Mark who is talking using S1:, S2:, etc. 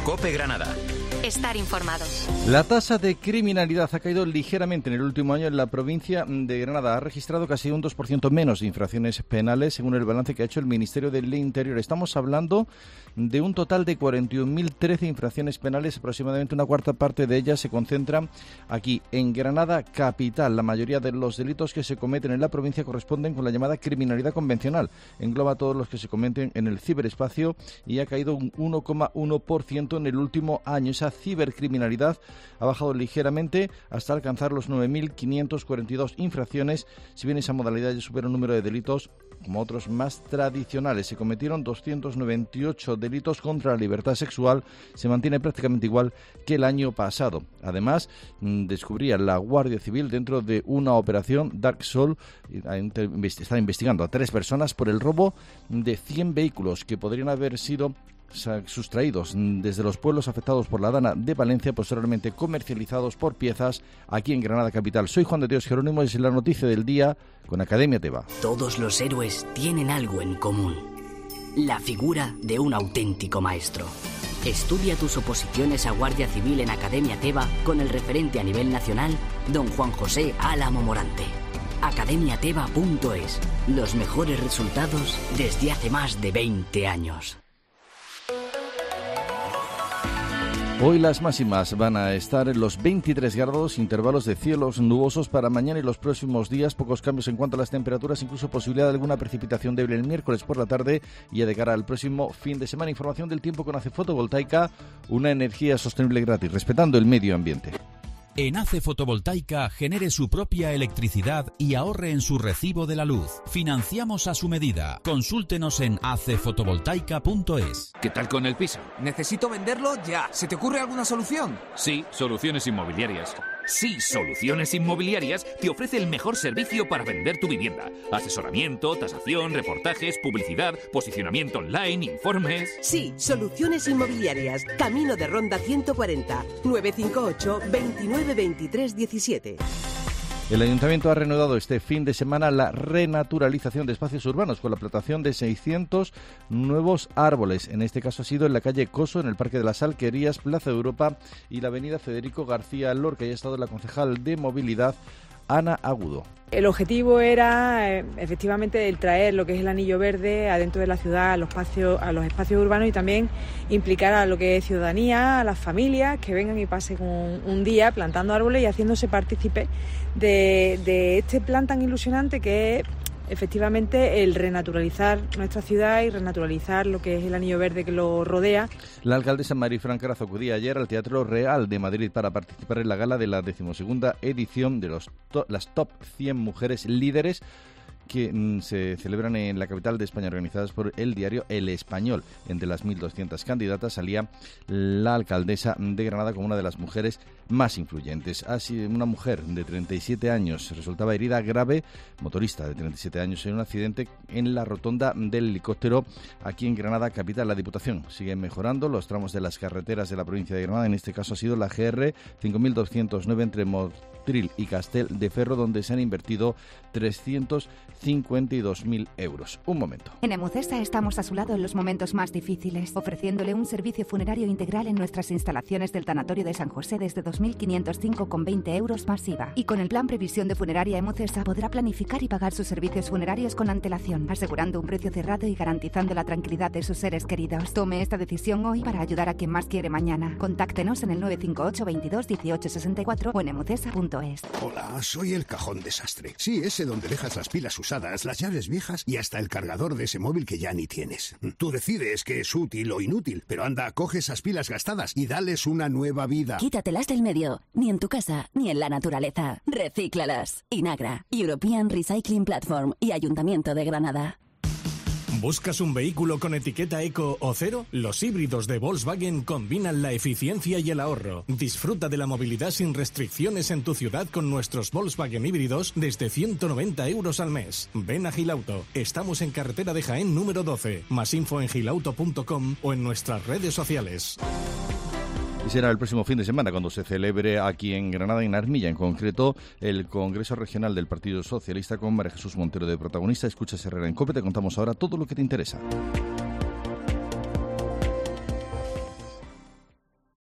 S1: COPE Granada.
S2: Estar informado.
S3: La tasa de criminalidad ha caído ligeramente en el último año en la provincia de Granada. Ha registrado casi un 2% menos de infracciones penales, según el balance que ha hecho el Ministerio del Interior. Estamos hablando de un total de 41.013 infracciones penales. Aproximadamente una cuarta parte de ellas se concentran aquí, en Granada capital. La mayoría de los delitos que se cometen en la provincia corresponden con la llamada criminalidad convencional. Engloba todos los que se cometen en el ciberespacio y ha caído un 1,1% en el último año. Esa cibercriminalidad ha bajado ligeramente hasta alcanzar los 9.542 infracciones, si bien esa modalidad ya supera un número de delitos como otros más tradicionales. Se cometieron 298 delitos contra la libertad sexual, se mantiene prácticamente igual que el año pasado. Además, descubría la Guardia Civil dentro de una operación Dark Sol, está investigando a 3 personas por el robo de 100 vehículos que podrían haber sido sustraídos desde los pueblos afectados por la Dana de Valencia, posteriormente comercializados por piezas aquí en Granada capital. Soy Juan de Dios Jerónimo y es la noticia del día con Academia Teva.
S4: Todos los héroes tienen algo en común: la figura de un auténtico maestro. Estudia tus oposiciones a Guardia Civil en Academia Teva con el referente a nivel nacional, don Juan José Álamo Morante. academiateva.es. Los mejores resultados desde hace más de 20 años.
S3: Hoy las máximas van a estar en los 23 grados, intervalos de cielos nubosos para mañana y los próximos días, pocos cambios en cuanto a las temperaturas, incluso posibilidad de alguna precipitación débil el miércoles por la tarde y de cara al próximo fin de semana. Información del tiempo con ACE Fotovoltaica, una energía sostenible gratis, respetando el medio ambiente.
S5: En ACE Fotovoltaica genere su propia electricidad y ahorre en su recibo de la luz. Financiamos a su medida. Consúltenos en acefotovoltaica.es.
S6: ¿Qué tal con el piso?
S7: Necesito venderlo ya. ¿Se te ocurre alguna solución?
S6: Sí, Soluciones Inmobiliarias. Sí, Soluciones Inmobiliarias te ofrece el mejor servicio para vender tu vivienda. Asesoramiento, tasación, reportajes, publicidad, posicionamiento online, informes...
S8: Sí, Soluciones Inmobiliarias. Camino de Ronda 140. 958 29 23 17.
S3: El Ayuntamiento ha reanudado este fin de semana la renaturalización de espacios urbanos con la plantación de 600 nuevos árboles. En este caso ha sido en la calle Coso, en el Parque de las Alquerías, Plaza de Europa y la avenida Federico García Lorca. Y ha estado la concejal de Movilidad, Ana Agudo.
S9: El objetivo era efectivamente el traer lo que es el anillo verde adentro de la ciudad, a los espacios urbanos, y también implicar a lo que es ciudadanía, a las familias que vengan y pasen un día plantando árboles y haciéndose partícipe de este plan tan ilusionante que es efectivamente el renaturalizar nuestra ciudad y renaturalizar lo que es el anillo verde que lo rodea.
S3: La alcaldesa Marifran Carazo acudía ayer al Teatro Real de Madrid para participar en la gala de la 12ª edición de las Top 100 Mujeres Líderes que se celebran en la capital de España, organizadas por el diario El Español. Entre las 1.200 candidatas salía la alcaldesa de Granada como una de las mujeres más influyentes. Así, una mujer de 37 años resultaba herida grave, motorista de 37 años, en un accidente en la rotonda del helicóptero aquí en Granada capital. La Diputación sigue mejorando los tramos de las carreteras de la provincia de Granada. En este caso ha sido la GR 5209 entre Motril y Castel de Ferro, donde se han invertido 352.000 euros. Un momento.
S10: En Emutesa estamos a su lado en los momentos más difíciles, ofreciéndole un servicio funerario integral en nuestras instalaciones del Tanatorio de San José desde 2.505,20 euros más IVA. Y con el plan Previsión de Funeraria Emutesa podrá planificar y pagar sus servicios funerarios con antelación, asegurando un precio cerrado y garantizando la tranquilidad de sus seres queridos. Tome esta decisión hoy para ayudar a quien más quiere mañana. Contáctenos en el 958 22 18 64 o en emutesa.es.
S11: Hola, soy el cajón desastre. Sí, ese donde dejas las pilas usadas, las llaves viejas y hasta el cargador de ese móvil que ya ni tienes. Tú decides qué es útil o inútil, pero anda, coge esas pilas gastadas y dales una nueva vida.
S12: Quítatelas del medio, ni en tu casa, ni en la naturaleza. Recíclalas. Inagra, European Recycling Platform y Ayuntamiento de Granada.
S13: ¿Buscas un vehículo con etiqueta eco o cero? Los híbridos de Volkswagen combinan la eficiencia y el ahorro. Disfruta de la movilidad sin restricciones en tu ciudad con nuestros Volkswagen híbridos desde 190 euros al mes. Ven a Gilauto. Estamos en carretera de Jaén número 12. Más info en gilauto.com o en nuestras redes sociales.
S3: Y será el próximo fin de semana cuando se celebre aquí en Granada, en Armilla, en concreto, el Congreso Regional del Partido Socialista con María Jesús Montero de protagonista. Escucha Herrera en COPE, te contamos ahora todo lo que te interesa.